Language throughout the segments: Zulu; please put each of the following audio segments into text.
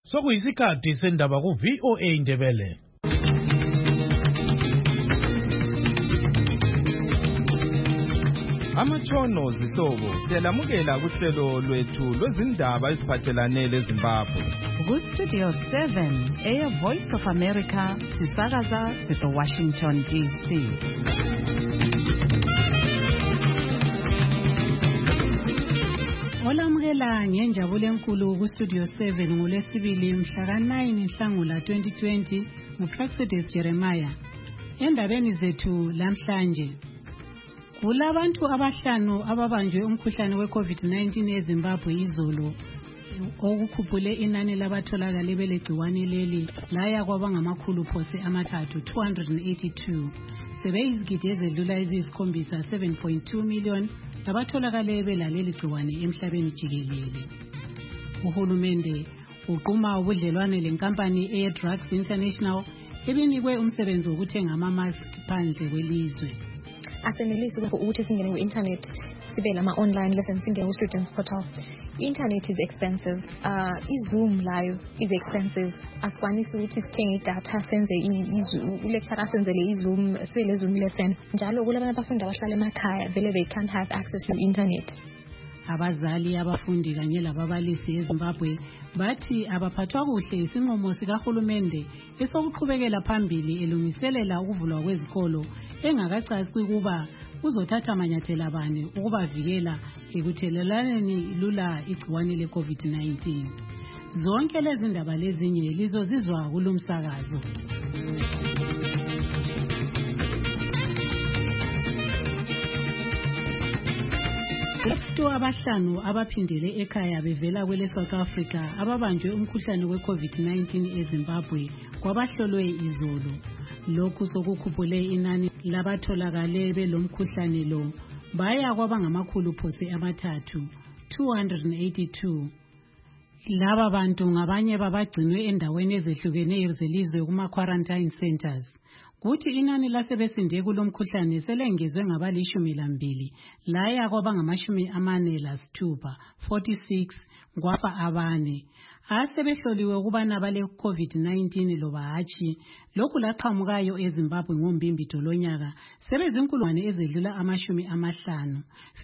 Sokuyisikhathi sendaba ku VOA Ndebele. Amatshono zihlobo siyalamukela kuhlelo lwethu lwezindaba eziphathelane leZimbabwe. Ku-Studio 7, Air Voice of America, sisakaza sise-Washington, D.C. Olamukela ngenjabulo enkulu ku-Studio 7 ngolwesibili mhla ka-9 Nhlangula 2020 nguPlacides Jeremiah. Endabeni zethu lamhlanje, kulabantu abahlanu ababanjwe umkhuhlane we-COVID-19 eZimbabwe izolo, okukhuphule inani labatholakale belegciwane leli laya kwabangamakhulu phose amathathu 282. Sebeyizigidi ezedlula eziyisikhombisa 7.2 million labatholakale belaleli gciwane emhlabeni jikelele. Uhulumende uquma ubudlelwane lenkampani Air Drugs International ebinikwe umsebenzi wokuthenga ama-mask phandle kwelizwe. Asenelisi ukuthi singene ku-internet sibe lama-online lessons, singene ku-students portal. I-internet is expensive. I-Zoom layo is expensive. Asikwanisi ukuthi sithenge idatha senze i-lecture asenzele i-Zoom, sibe le-Zoom lesson. Njalo kulabanye abafundi abahlala emakhaya, vele they can't have access to internet. Abazali, abafundi kanye lababalisi eZimbabwe bathi abaphathwa kuhle isinqumo sikahulumende esokuqhubekela phambili elungiselela ukuvulwa kwezikolo engakacaci kuba uzothatha amanyathelo bani ukubavikela ekuthelelaneni lula igciwane le-COVID-19. Zonke lezi ndaba lezinye lizozizwa kulomsakazo. Abantu abahlanu abaphindele ekhaya bevela kwele South Africa ababanjwe umkhuhlane we-COVID-19 eZimbabwe kwabahlolwe izolo. Lokhu sokukhuphule inani labatholakale belomkhuhlane lo baya kwabangamakhulu phose amathathu 282. Laba bantu ngabanye babagcinwe endaweni ezehlukeneyo zelizwe kuma-quarantine centers. Kuthi inani lasebesinde kulomkhuhlane selengezwe ngabali-12 laya kwabangama-46, 46 kwafa abane. Asebehloliwe ukubana bale COVID-19 loba hatshi. Lokhu laqhamukayo eZimbabwe ngoMbimbi lonyaka sebezinkulungwane ezedlula 50,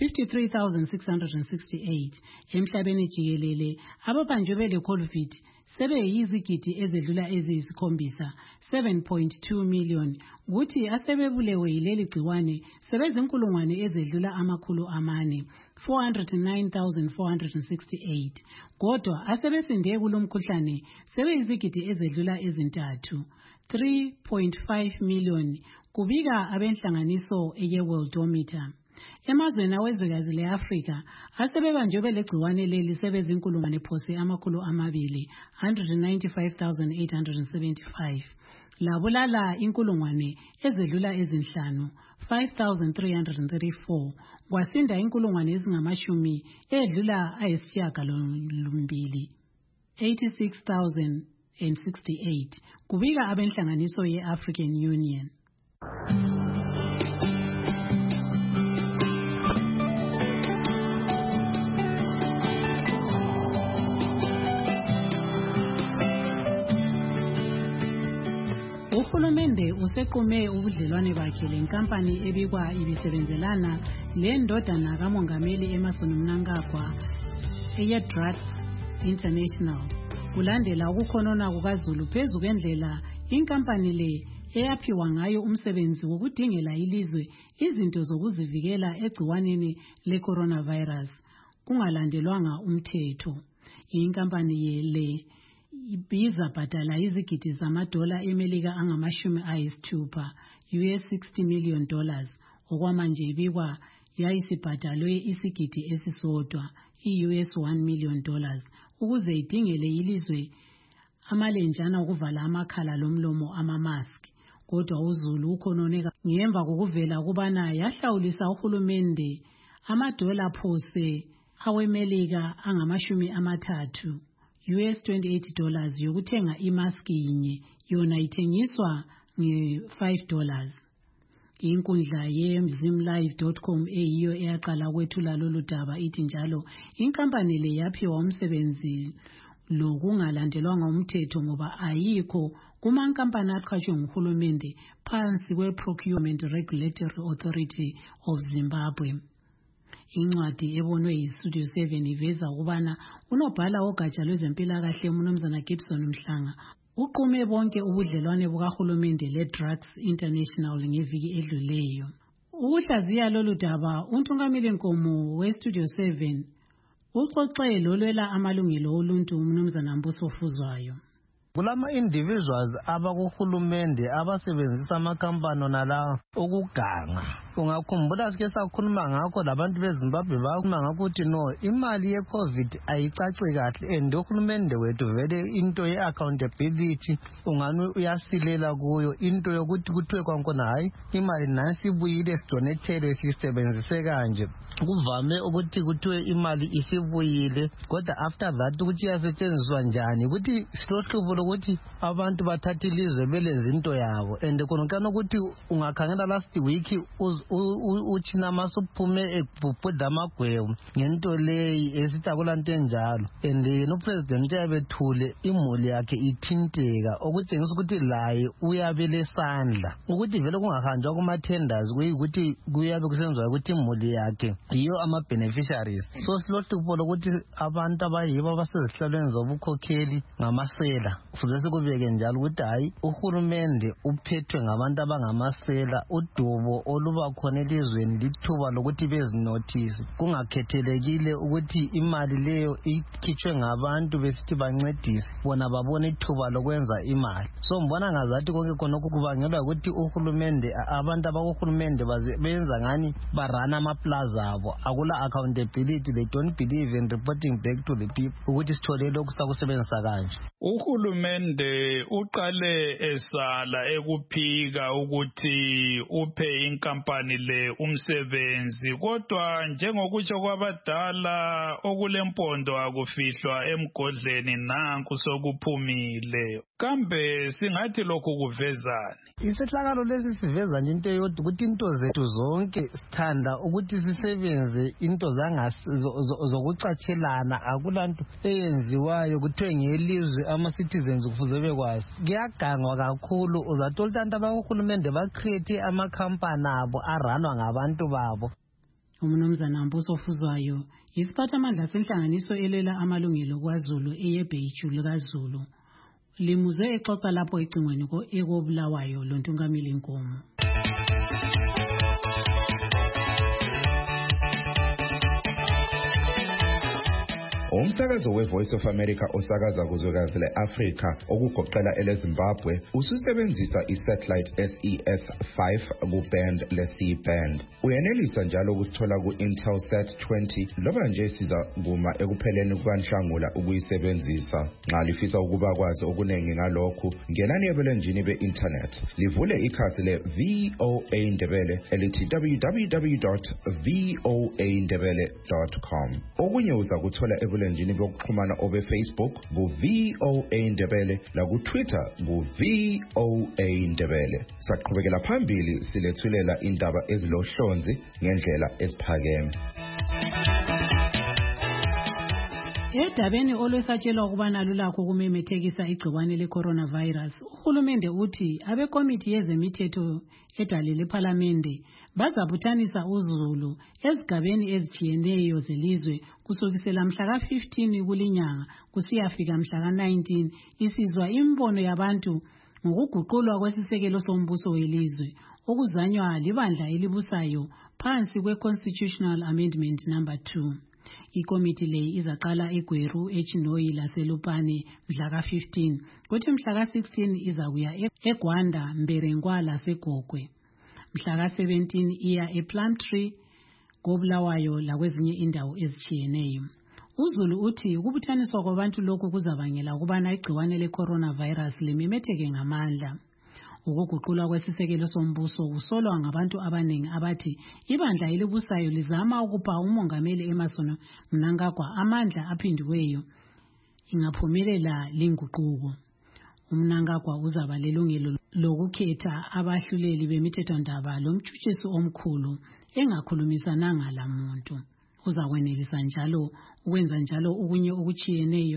53,668. Emhlabeni jikelele ababanjwe bele COVID sebeyizigidi ezedlula eziyisikhombisa 7.2 million. Kuthi asebebulewe yileli gciwane sebezinkulungwane ezedlula 409,468. Kodwa asebesinde kulomkhuhlane sebeyizigidi ezedlula ezintathu 3.5 million, kubika abenhlanganiso ye-Worldometer. Emazweni awezwekazi le-Afrika asebebanjwe belegciwane leli sebezinkulungwane phose amakhulu 195,875. Labulala inkulungwane ezedlula ezinhlanu 5,334. Kwasinda inkulungwane ezingamashumi edlula ayisishiyagalombili 86,068, kubika abenhlanganiso ye-African Union. Uhulumende usequme ubudlelwane bakhe lenkampani ebikwa ibisebenzelana lendodana kamongameli Emmerson Mnangagwa Air Drugs International. Kulandela ukukhonona kukaZulu phezu kwendlela inkampani le eyaphiwa ngayo umsebenzi wokudingela ilizwe izinto zokuzivikela egciwaneni le-coronavirus kungalandelwanga umthetho. Inkampani le ibiza bhadala izigidi zamadola eMelika angama-60, $60 million. Okwamanje ibikwa yayisibhadalwe isigidi esisodwa, $1 million, ukuze idingele ilizwe amalenjana okuvala amakhala lomlomo ama-mask. Kodwa uZulu ukhononeka ngemva kokuvela kubana yahlawulisa uhulumende amadola phose aweMelika angama-30, $28 yokuthenga imask yinye, yona ithengiswa nge-$5. Inkundla ye-mzimlive.com eyiyo eyaqala ukwethula lolu daba ithi njalo inkampani le yaphiwa umsebenzi lokungalandelwanga umthetho ngoba ayikho kumankampani aqhatshwe nguhulumende phansi kwe-Procurement Regulatory Authority of Zimbabwe. Incwadi ebonwe yiStudio 7 iveza ukubana unobhala wogatsha lwezempilakahle uMnumzana Gibson Mhlanga uqume bonke ubudlelwane bukahulumende le-Drugs International ngeviki edluleyo. Ukuhlaziya lolu daba, uNtungameli Nkomo weStudio 7 uxoxe lolwela amalungelo oluntu uMnumzana Mbuso Fuzwayo. Kulama individuals abakuhulumende abasebenzisa amakhampani nala ukuganga. Ungakhumbula sike sakhuluma ngakho labantu beZimbabwe bakhuluma ngakho ukuthi no imali yeCovid ayicaci kahle and uhulumende wethu vele into ye-accountability ungani uyasilela kuyo into yokuthi kuthiwe kwankona hayi imali nansi ibuyile sidonethele sisebenzise kanje. Kuvame ukuthi kuthiwe imali isibuyile kodwa after that ukuthi iyasetshenziswa njani ukuthi silohlubo lokuthi abantu bathatha ilizwe belenza into yabo and konokana ukuthi ungakhangela last week uchina masuphume ekubhubhudla amagwebu ngento leyi esithi akulanto enjalo and no president uyabethule imuli yakhe ithinteka okutshengisa ukuthi laye uyabele sandla ukuthi vele kungahanjwa kuma tenders kuyikuthi kuyabe kusenziwa ukuthi imuli yakhe iyo ama beneficiaries. So silohlubo lokuthi abantu abayibo abasezihlalweni zobukhokheli ngamasela futhi sikubeke njalo ukuthi hayi uhulumende uphethwe ngabantu abangamasela udubo oluba khona elizweni lithuba lokuthi bezinothise kungakhethelekile ukuthi imali leyo ikhitshwe ngabantu besithi bancedise bona babone ithuba lokwenza imali. So mbona ngazathi konke khona kubangelwa ukuthi uhulumende abantu abakuhulumende benza ngani barana amaplaza abo akula accountability. They don't believe in reporting back to the people ukuthi sithole lokhu sakusebenzisa kanje. Uhulumende uqale esala ekuphika ukuthi uphe inkampani le umsebenzi kodwa njengokutsho kwabadala okulempondo akufihlwa emgodleni nanku sokuphumile. Kambe singathi lokhu kuvezani? Isehlakalo lesi siveza nje into yodwa ukuthi into zethu zonke sithanda ukuthi sisebenze into zokucatshelana akulanto eyenziwayo kuthiwe ngelizwe ama-citizens kufuze bekwazi. Kuyagangwa kakhulu uzathola abantu abakuhulumende bacreate amakhampani abo aranwa ngabantu babo. uMnumzana Mbuso Fuzwayo yisiphathamandla senhlanganiso elwela amalungelo kwaZulu eyeBheju likaZulu limuzwe exoxa lapho ecingweni ekobulawayo loNtungameli Nkomo. Umsakazo weVoice of America osakaza kuzwekazi le-Afrika okugoqela eleZimbabwe ususebenzisa isatellite SES5 kuband le-C-band. Uyenelisa njalo ukusithola ku-Intelsat 20 loba nje siza kuma ekupheleni kukaNhlangula ukuyisebenzisa. Nxa lifisa ukuba kwazi okuningi ngalokhu, ngenani ebulenjini be-internet. Livule ikhasi le-VOA Ndebele elithi www.voandebele.com. Okunye uza kuthola ebulenjini bokuxhumana obe Facebook ku-VOA Ndebele la ku-Twitter ku-VOA Ndebele. Saqhubekela phambili silethulela indaba ezilohlonzi ngendlela eziphakeme. Edabeni olwesatshelwa ukubana lulakho kumemethekisa igciwane le-coronavirus, uhulumende uthi abekomiti yezemithetho edale lephalamende bazabuthanisa uZulu ezigabeni ezitshiyeneyo zelizwe kusukisela mhla ka-15 kulinyanga kusiyafika mhla ka-19 isizwa imbono yabantu ngokuguqulwa kwesisekelo sombuso welizwe okuzanywa libandla elibusayo phansi kwe-Constitutional Amendment number 2. Ikomiti le izaqala eGweru, eChinoyi laseLupane mhla ka-15 kuthi mhla ka-16 izakuya eGwanda, Mberengwa laseGogwe. Mhla ka-17 iya ePlumtree, koBulawayo lakwezinye indawo ezitshiyeneyo. uZulu uthi ukubuthaniswa kwabantu lokhu kuzabangela ukubana igciwane le-coronavirus limemetheke ngamandla. Ukuguqulwa kwesisekelo sombuso kusolwa ngabantu abaningi abathi ibandla elibusayo lizama ukupha umongameli Emmerson Mnangagwa amandla aphindiweyo ingaphumelela linguquko. uMnangagwa uzaba lelungelo lokukhetha abahluleli bemithethondaba lomtshutshisi omkhulu engakhulumisananga lamuntu. Uzakwenelisa njalo ukwenza njalo okunye okuchiyeneyo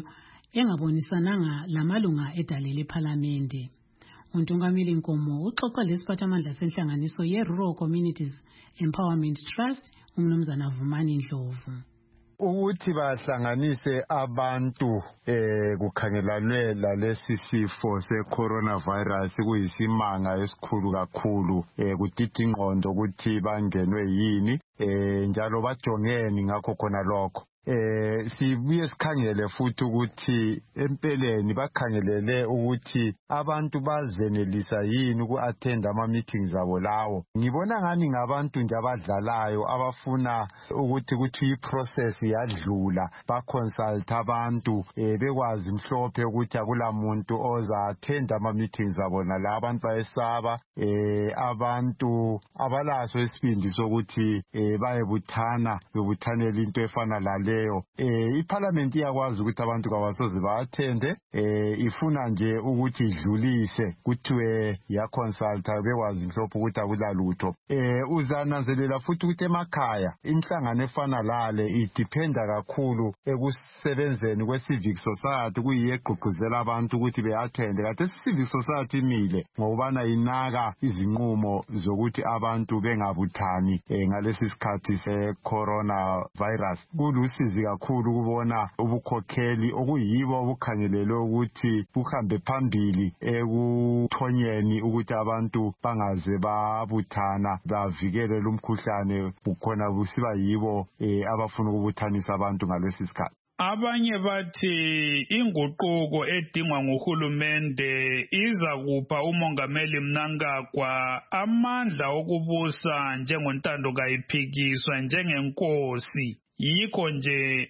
engabonisananga lamalunga edale lePhalamende. uNtungameli Nkomo uxoxa lesiphathamandla senhlanganiso ye-Rural Communities Empowerment Trust uMnumzana Vumani Ndlovu. Ukuthi bahlanganise abantu kukhangelalwe lalesi sifo se-coronavirus kuyisimanga esikhulu kakhulu kudida ingqondo ukuthi bangenwe yini njalo bajongeni ngakho khona lokho. Sibuye sikhangele futhi ukuthi empeleni bakhangelele ukuthi abantu bazenelisa yini uku-attend ama-meetings abo lawo. Ngibona ngani ngabantu nje abadlalayo abafuna ukuthi i-process yadlula ba-consult abantu bekwazi mhlophe ukuthi akula muntu oza-attend ama-meetings abo nala. Abantu bayesaba, abantu abalaso isibindi sokuthi bayebuthana bebuthanela into efana lale. iParliament iyakwazi ukuthi abantu kabasoze ba-attende ifuna nje ukuthi idlulise kuthiwe ya-consulta bekwazi mhlophe ukuthi akulalutho. Uzananzelela futhi ukuthi emakhaya inhlangano efana lale idependa kakhulu ekusebenzeni kwe-civic society kuyiyo egqugquzela abantu ukuthi be-attende. Kade i-civic society imile ngokubana inaka izinqumo zokuthi abantu bengabuthani ngalesi sikhathi se-coronavirus. Kulusizi kakhulu kubona ubukhokheli okuyibo obukhangelelwe ukuthi buhambe phambili ekuthonyeni ukuthi abantu bangaze babuthana bavikele lumkhuhlane bukhona busiba yibo abafuna ukubuthanisa abantu ngalesi sikhathi. Abanye bathi inguquko edingwa nguhulumende iza kupha umongameli Mnangagwa amandla okubusa njengontando kayiphikiswa njengenkosi. Yikho nje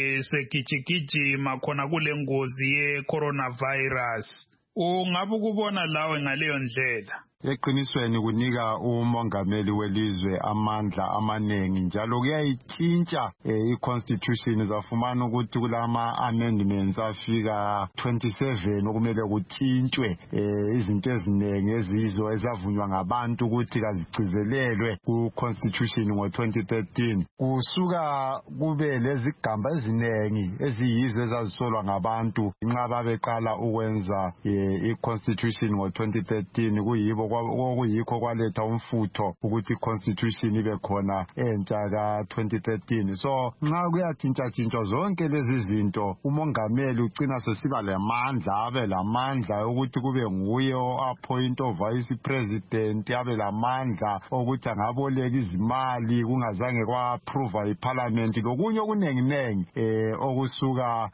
segijigijima khona kule ngozi ye-coronavirus. Ungabe ukubona lawe ngaleyo ndlela? Eqinisweni kunika umongameli welizwe amandla amanengi njalo kuyayitshintsha i-constitution zafumana ukuthi kulama amendments afika 27 okumele kutshintshwe izinto eziningi ezizo ezavunywa ngabantu ukuthi kazigcizelelwe ku-constitution ngo-2013 kusuka kube lezigamba eziningi eziyizo ezazisolwa ngabantu nxa babeqala ukwenza i-constitution ngo-2013 kuyibo okuyikho kwaletha umfutho ukuthi i-constitution ibe khona entsha ka-2013. So nxa kuyatshintshatshintshwa zonke lezi zinto umongameli ugcina sesiba lamandla, abe lamandla ukuthi kube nguye o-appoint o-vice president, abe lamandla ukuthi angaboleka izimali kungazange kwa-approve iParliament lokunye okunenginengi okusuka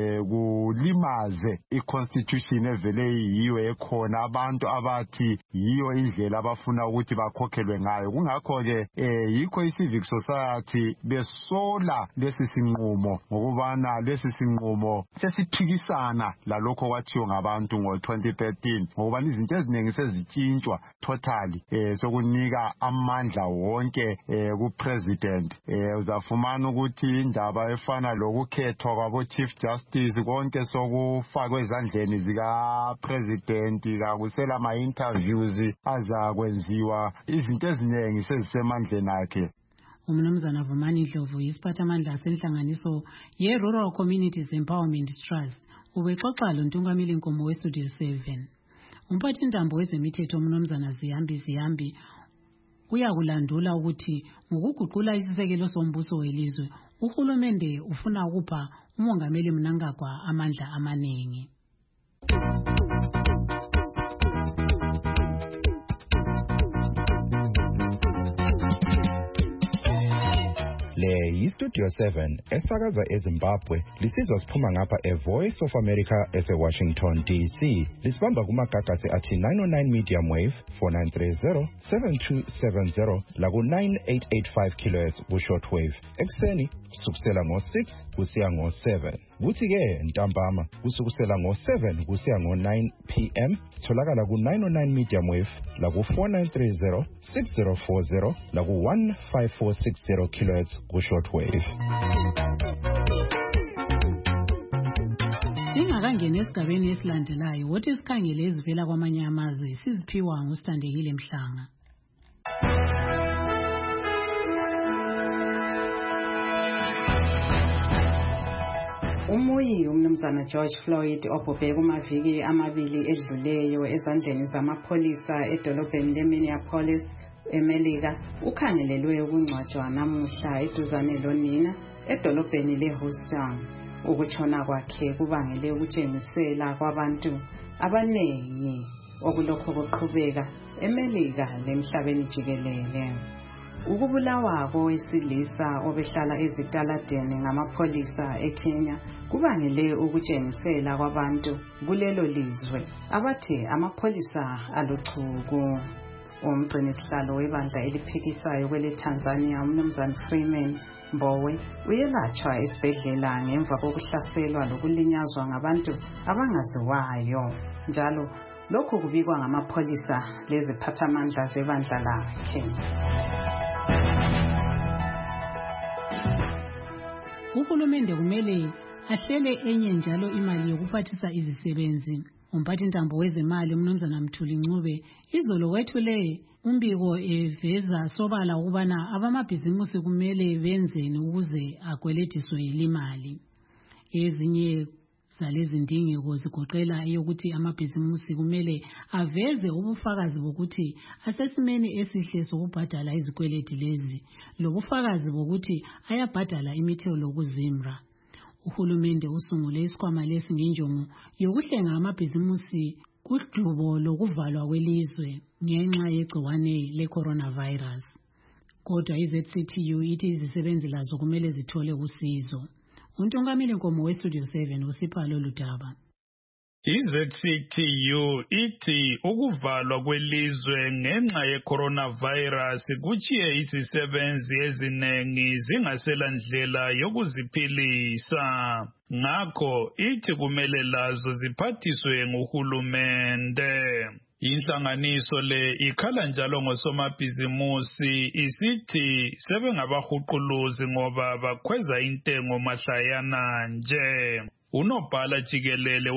kulimaze i-constitution evele yiyo ekhona abantu abathi yiyo indlela abafuna ukuthi bakhokhelwe ngayo. Kungakho-ke yikho i-civic society besola lesi sinqumo ngokubana lesi sinqumo sesiphikisana lalokho kwathiwa ngabantu ngo-2013 ngokubana izinto eziningi sezitshintshwa totally sokunika amandla wonke ku-president. Uzafumana ukuthi indaba efana lokukhethwa kwabo-chief justice konke sokufakwe ezandleni zika-president kakusela ama-interviews azakwenziwa izinto eziningi sezisemandleni akhe. uMnumzana Vumani Ndlovu yisiphathamandla senhlanganiso ye-Rural Communities Empowerment Trust ubexoxa loNtungameli Nkomo weStudio 7. Umphathintambo wezemithetho uMnumzana Ziyambi uyakulandula ukuthi ngokuguqula isisekelo sombuso welizwe uhulumende ufuna ukupha umongameli Mnangagwa amandla amaningi. Le yiStudio 7 esakaza eZimbabwe lisizwa siphuma ngapha eVoice of America eseWashington DC. Lisibamba kumagagasi athi 909 medium wave 4930 7270 laku 9885 kHz ku shortwave. Ekseni kusukela ngo6 kusiya ngo7. Kuthi-ke ntambama kusukusela ngo7 kusiya ngo9 PM sitholakala ku 909 medium wave laku 4930 6040 laku 15460 kHz ku shortwave. Singakangena esigabeni esilandelayo wothi sikhangele ezivela kwamanye amazwe siziphiwa nguStandekile Mhlanga. Umuyi umnumzana George Floyd obhubhe kumaviki amabili edluleyo ezandleni zamapholisa edolobheni leMinneapolis, eMelika, ukhangelelwe ukungcwatshwa namuhla eduzane lonina edolobheni leHouston. Ukutshona kwakhe kubangele ukutshengisela kwabantu abaningi okulokho kuqhubeka eMelika lemhlabeni jikelele. Ukubulawa kowesilisa obehlala ezitaladeni ngamapholisa eKenya kubangele ukutshengisela kwabantu kulelo lizwe abathi amapholisa aluchuku. Umgcinisihlalo webandla eliphikisayo kweleTanzania umnumzana Freeman Mbowe uyelatshwa esibhedlela ngemva kokuhlaselwa lokulinyazwa ngabantu abangaziwayo. Njalo lokhu kubikwa ngamapholisa leziphathamandla zebandla lakhe. Uhulumende kumele ahlele enye njalo imali yokuphathisa izisebenzi. Umphathintambo wezemali umnumzana Mthuli Ncube izolo wethule umbiko eveza sobala ukubana abamabhizimusi kumele benzeni ukuze agwelediswe imali. Ezinye zalezi ndingeko zigoqela eyokuthi amabhizimusi kumele aveze ubufakazi bokuthi asesimeni esihle sokubhadala izikweleti lezi lobufakazi bokuthi ayabhadala imithelo kuzimra. Uhulumende usungule isikhwama lesi ngenjongo yokuhlenga amabhizimusi kugqubo lokuvalwa kwelizwe ngenxa yegciwane le-coronavirus. Kodwa iZCTU ithi izisebenzi lazo kumele zithole usizo. Untongameli Nkomo weStudio 7 uSipalo Ludaba. iZCTU ithi ukuvalwa kwelizwe ngenxa ye-coronavirus kuchiye izisebenzi eziningi zingasela ndlela yokuziphilisa. Ngakho ithi kumele lazo ziphathiswe nguhulumende. Inhlanganiso le ikhala njalo ngosomabhizimusi isithi sebengabahuquluzi ngoba bakhweza intengo mahlayana nje. Unobhala jikelele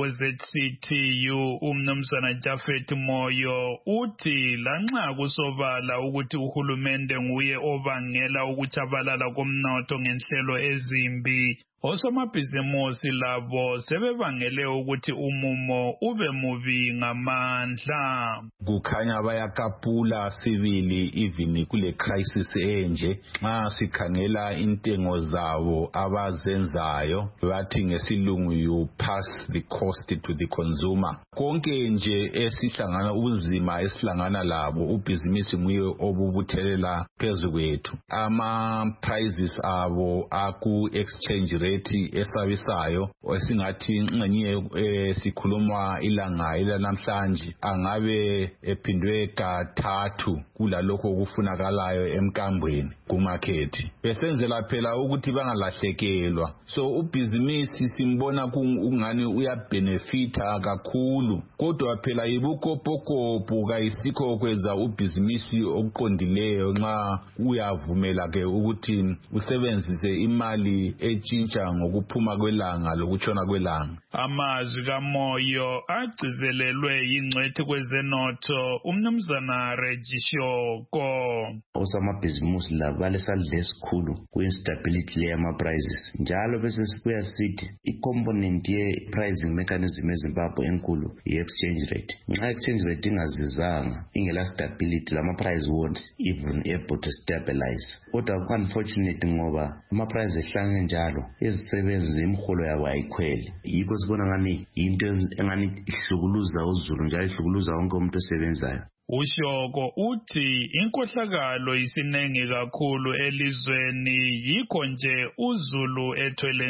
weZCTU umnumzana Jafet Moyo uthi lanxa kusobala ukuthi uhulumende nguye obangela ukutshabalala komnotho ngenhlelo ezimbi, osomabhizimusi labo sebebangele ukuthi umumo ube mubi ngamandla. Kukhanya bayakapula sibili even kule crisis enje nxa sikhangela intengo zabo abazenzayo bathi ngesilungu you pass the cost to the consumer. Konke nje esihlangana ubunzima esihlangana labo ubhizinisi nguye obubuthelela phezu kwethu. Ama prices abo aku exchange rate esabisayo esingathi ngenye sikhuluma ilanga namhlanje angabe ephindwe kathathu kulalokho okufunakalayo emkambweni kumarket. Besenzela phela ukuthi bangalahlekelwa. So ubhizinisi simbona kungani uyabenefita kakhulu, kodwa phela yibukopokopo kayisikho kwenza ubhizinisi okuqondileyo nxa uyavumela ke ukuthi usebenzise imali etshintsha ngokuphuma kwelanga lokutshona kwelanga. Amazwi kaMoyo agcizelelwe yingcwethi kwezenotho umnumzana Regishoko. Osomabhizimusi labo balesandla esikhulu ku-instability leyama-prices. Njalo bese sibuya sithi i-component ye-pricing mechanism eZimbabwe enkulu i-exchange rate. Nxa exchange rate ingazizanga, ingela stability, lama-price won't even able to stabilize. Kodwa ku-unfortunate ngoba ama-price ehlangene njalo izisebenzi imiholo yabo ayikhwele. Yikho sibona ngani into engani ihlukuluza uZulu njalo ihlukuluza wonke umuntu osebenzayo. Ushoko uthi inkohlakalo isinengi kakhulu elizweni yikho nje uZulu ethwele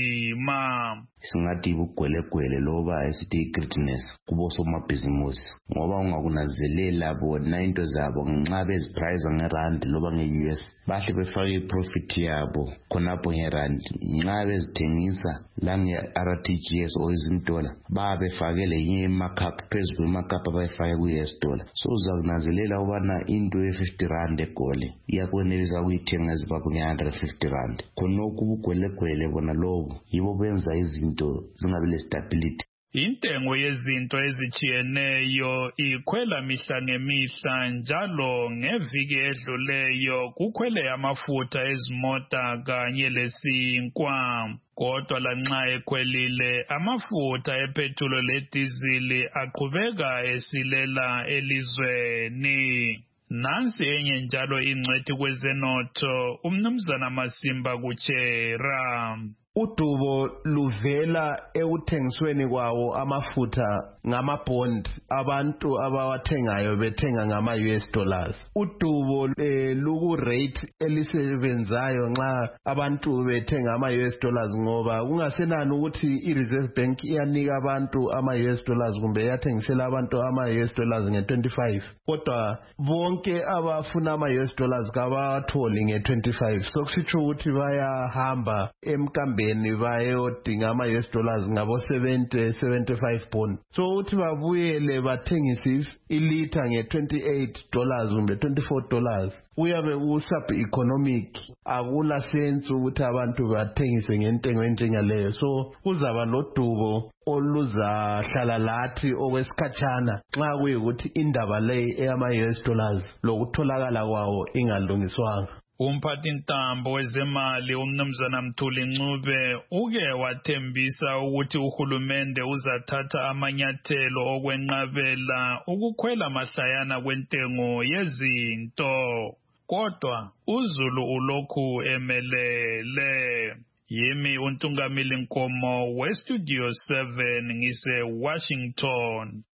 nzima. Singathi bugwelegwele loba esithi greediness kubo somabhizimusi ngoba ungakunazelela bona into zabo nxa beziprice ngerand loba ngeUS bahle befake iprofit yabo khonapho ngerand, nxa bezithengisa la ngeRTGS o $1 babefakele inye markup phezu kwemarkup abayifake kuUS dollar. So uzakunazelela ubana into ye$50 egole iyakwenelisa ukuyithenga eZimbabwe nge$150. Khonokho ubugwelegwele bona lobo yibo benza izinto zingabi le stability. Intengo yezinto ezijiyeneyo ikhwela mihla ngemihla njalo ngeviki edluleyo kukhwele amafutha ezimota kanye lesinkwa. Kodwa lanxa ekhwelile amafutha epetrol ledizili aqhubeka esilela elizweni. Nansi enye njalo ingcwethi kwezenotho umnumzana Masimba Kuchera. Udubo luvela ekuthengisweni kwawo amafutha ngama-bond abantu abawathengayo bethenga ngama-US dollars. Udubo luku-rate elisebenzayo nxa abantu bethenga ama-US dollars ngoba kungasenani ukuthi i-Reserve Bank iyanika abantu ama-US dollars kumbe iyathengisela abantu ama-US dollars nge-25. Kodwa bonke abafuna ama-US dollars kabawatholi nge-25. So kusitsho ukuthi bayahamba emkambeni bayodinga ama-US dollars ngabo 70-75 bond. So uthi babuyele bathengise ilitha nge-$28 kumbe $24 uyabe usub-economic. Akula sense ukuthi abantu bathengise ngentengo enjengaleyo. So kuzaba lodubo oluzahlala lathi okwesikhatshana nxa kuyikuthi indaba leyi eyama-US dollars lokutholakala kwawo ingalungiswanga. Umphathintambo wezemali umnumzana Mthuli Ncube uke wathembisa ukuthi uhulumende uzathatha amanyathelo okwenqabela ukukhwela mahlayana kwentengo yezinto. Kodwa uZulu ulokhu emelele. Yimi uNtungamili Nkomo weStudio 7 ngise Washington.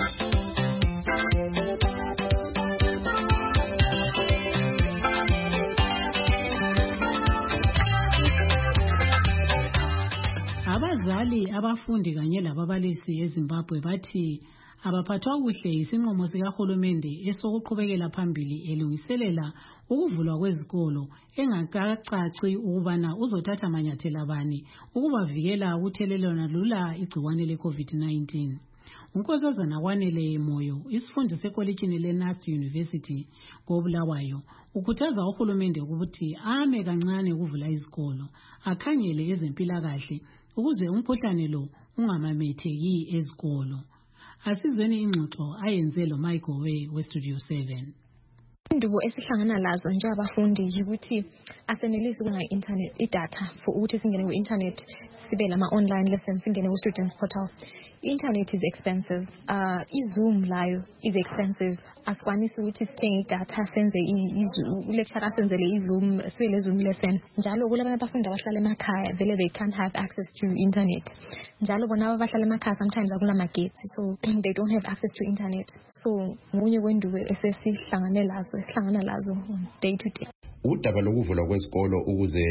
Abazali, abafundi kanye lababalisi eZimbabwe bathi abaphathwa kuhle isinqumo sikahulumende esokuqhubekela phambili elungiselela ukuvulwa kwezikolo engakacaci ukubana uzothatha manyathelo bani ukubavikela ukuthelelana lula igciwane le-COVID-19. Unkosazana Wanele Moyo, isifundi sekolitshini leNust University koBulawayo, ukhuthaza uhulumende ukuthi ame kancane ukuvula izikolo, akhangele ezempilakahle ukuze umkhuhlane lo ungamametheki ezikolo. Asizweni ingxoxo ayenze lo Michael weStudio 7. Indubo esihlangana lazo njengabafundi ukuthi asenelisi internet idatha for ukuthi singene ku-internet sibe lama-online lessons singene ku-students portal. Internet is expensive. I-Zoom layo is expensive. Asikwanisi ukuthi sithenge idatha senze lecture asenzele i-Zoom sibe le-Zoom lesson. Njalo kulabanye abafundi abahlala emakhaya vele they can't have access to internet. Njalo bona abahlala emakhaya sometimes akulamagetsi so they don't have access to internet. So ngunye kwendubo esesihlangane lazo day to day. Udaba lokuvulwa kwezikolo ukuze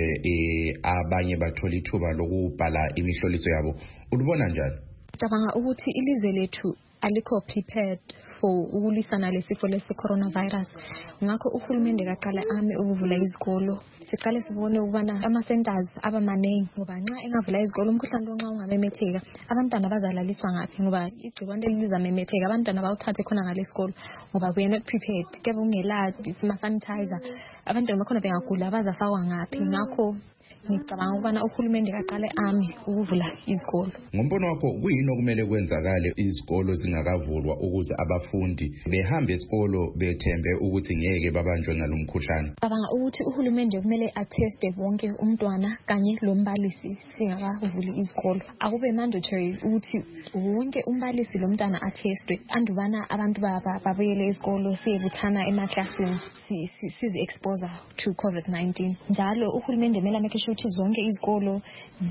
abanye bathola ithuba lokubhala imihloliso yabo ulubona njani? Cabanga ukuthi ilizwe lethu alikho prepared for ukulwisana lesifo lesi-coronavirus. Ngakho uhulumende kaqala ame ukuvula izikolo. Siqale sibone ukubana ama-centers abamaningi ngoba nxa engavula izikolo umkhuhlane lo nxa ungamemetheka abantwana bazalaliswa ngaphi ngoba igciwane lizamemetheka abantwana bawuthathe khona ngale sikolo ngoba we are not prepared. Kebe ungela ama-sanitizer abantwana bakhona bengagula bazafakwa ngaphi. Ngakho ngicabanga ukubana uhulumende kaqale ame ukuvula izikolo. Ngombono wakho kuyini okumele kwenzakale izikolo zingakavulwa ukuze abafundi behambe esikolo bethembe ukuthi ngeke babanjwe ngalomkhuhlane? Ngicabanga ukuthi uhulumende kumele ateste bonke umntwana kanye lombalisi singakavuli izikolo. Akube mandatory ukuthi wonke umbalisi lomntwana atestwe andubana abantu babuyele izikolo siyebuthana emaklasini sizi expose to COVID-19. Njalo uhulumende kumele make sure ukuthi zonke izikolo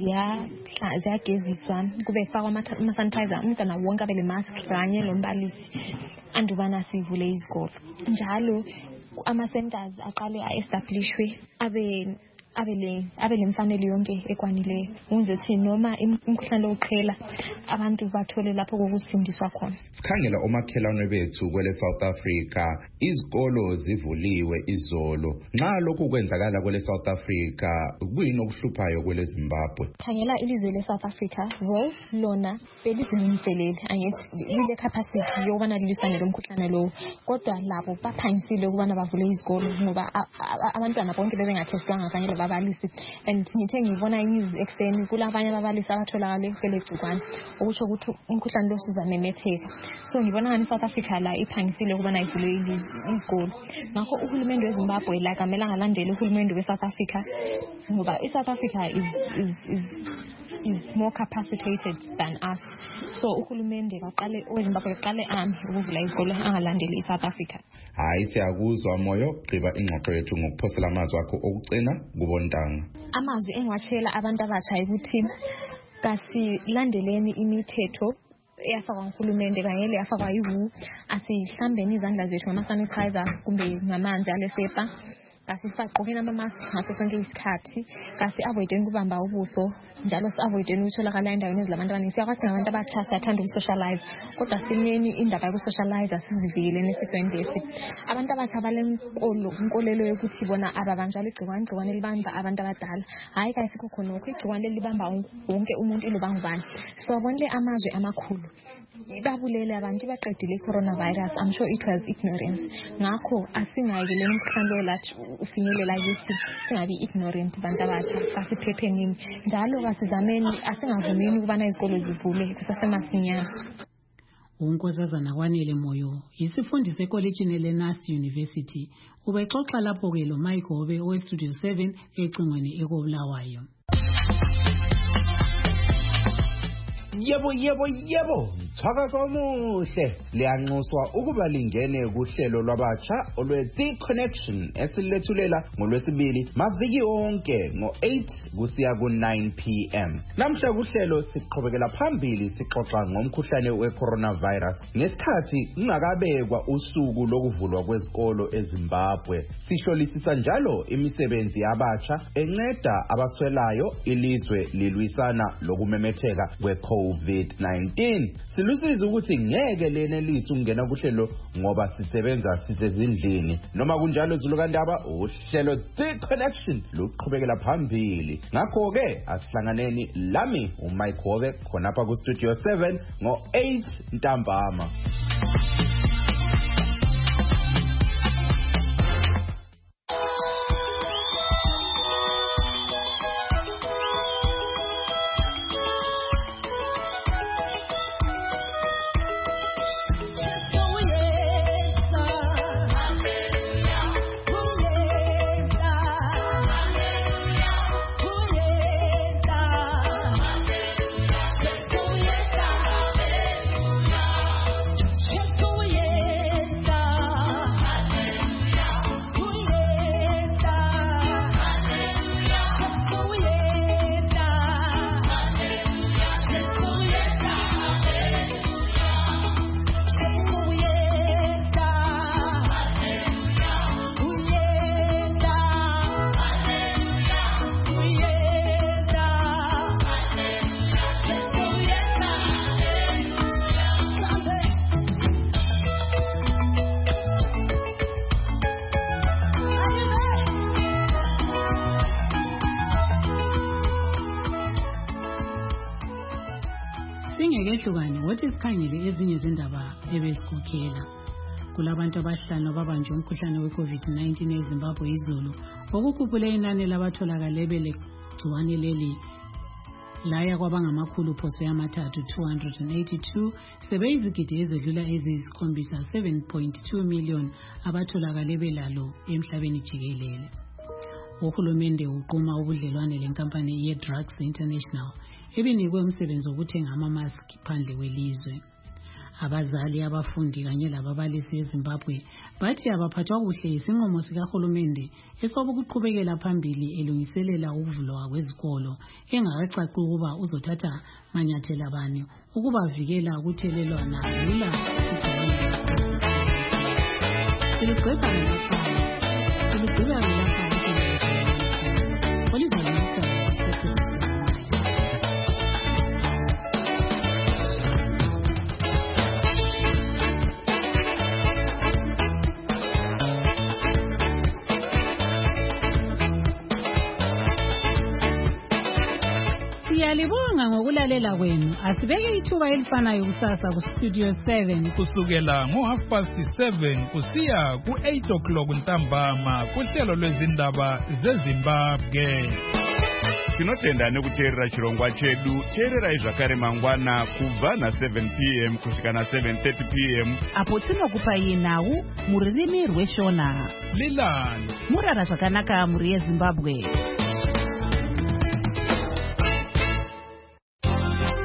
ziyageziswa kube fakwa ama-sanitizer umntwana wonke abe le mask kanye lombalisi andubana sivule izikolo. Njalo ama-centers aqale a-establishwe abe le mfanelo yonke ekwanileyo ukuze ukuthi noma umkhuhlane loqhela abantu bathole lapho kokusindiswa khona. Sikhangela omakhelwane bethu kwele South Africa izikolo zivuliwe izolo. Nxa lokhu kwenzakala kwele South Africa kuyini okuhluphayo kwele Zimbabwe? Khangela ilizwe le South Africa lona belizimselele angithi lile capacity yokubana lilusane lomkhuhlane lo kodwa labo baphangisile ukubana bavule izikolo ngoba abantwana bonke bebengathestwanga kanye ababalisi and ngithe ngibona inews ekseni kulabanye ababalisi abatholakala kulegcikwane ukuthi umkhuhlane lo usuzamemetheka. So ngibona ngani South Africa la iphangisile ukubana ivule izikolo. Ngakho uhulumende weZimbabwe la kamela ngalandela uhulumende weSouth Africa ngoba iSouth Africa is more capacitated than us. So uhulumende kaqale weZimbabwe kaqale ukuvula izikolo angalandeli iSouth Africa. Hayi siyakuzwa Moyo, gqiba ingxoxo yethu ngokuphosela amazwi akho okugcina kuBontanga. Amazwi engiwatshela abantu abatsha ukuthi kasilandeleni imithetho eyafakwa nguhulumende kanye leyafakwa yiWHO. Asihlambeni izandla zethu ngama-sanitizer kumbe ngamanzi alesepa. Kasifaqokeni ama-mask ngaso sonke isikhathi. Kasi-avoideni ukubamba ubuso. Njalo si-avoideni ukutholakala endaweni ezilabantu abaningi. Siyakwathi ngabantu abatsha siyathanda ukusocialize. Kodwa simeni indaba yokusocialize sizivikeleni esifeni lesi. Abantu abatsha balenkolelo yokuthi bona ababanjwa igciwane libamba abantu abadala. Hayi kayisikho khonokho, igciwane libamba wonke umuntu iloba ngubani. Sawabonile amazwe amakhulu ibabulele abantu baqedile coronavirus. I'm sure it was ignorance. Ngakho asingayekele umkhuhlane lathi ufinyelela kithi, singabi ignorant bantu abasha, kasiphepheni njalo kasizameni, asingavumeni ukubana izikolo zivule kusasemasinyane. Unkosazana Kwanele Moyo isifundise ekolejini leNasti University ubexoxa lapho ke lo Mike Hobe oweStudio 7 ecingweni ekobulawayo. Yebo, Thakazo omuhle liyanxuswa ukuba lingene kuhlelo lwabatsha olwe-The Connection esilethulela ngolwesibili maviki onke ngo-8 kusiya ku-9 p.m. Namhla kuhlelo siqhubekela phambili sixoxa ngomkhuhlane we-coronavirus ngesikhathi kungakabekwa usuku lokuvulwa kwezikolo eZimbabwe. Sihlolisisa njalo imisebenzi yabatsha enceda abaswelayo ilizwe lilwisana lokumemetheka kwe-COVID-19. Silusiza ukuthi ngeke lenelise ukungena kuhlelo ngoba sisebenza sisezindlini. Noma kunjalo Zulukandaba uhlelo The Connection luqhubekela phambili. Ngakho ke asihlanganeni lami uMike Hobe khonapha ku Studio 7 ngo-8 ntambama. Singekehlukane wothi sikhangele ezinye izindaba ebesikhokhela. Kulabantu abahlanu ababanjwe umkhuhlane we-COVID-19 eZimbabwe izolo okukhuphule inani labatholakale belegciwane leli laya kwabangamakhulu phose amathathu 282 sebeyizigidi ezedlula eziyisikhombisa 7.2 million abatholakale belalo emhlabeni jikelele. Uhulumende uquma ubudlelwane lenkampani ye-Drugs International ebinikwe umsebenzi wokuthenga ama-mask phandle kwelizwe. Abazali, abafundi kanye lababalisi eZimbabwe bathi abaphathwa kuhle isinqumo sikahulumende esokuqhubekela phambili elungiselela ukuvulwa kwezikolo engakacaci ukuba uzothatha manyathela bani ukubavikela ukuthelelwana lula igciwane. Siyalibonga ngokulalela kwenu. Asibeke ithuba elifanayo kusasa kustudio 7 kusukela ngo7:30 kusiya ku8 o'clock ntambama kuhlelo lwezindaba zeZimbabwe. Tinotenda nekuteerera chirongwa chedu. Teererai zvakare mangwana kubva na7 p.m. kusvika na7:30 p.m. apo tinokupai nhau muririmi rweshona. Lilani murara zvakanaka muri yeZimbabwe.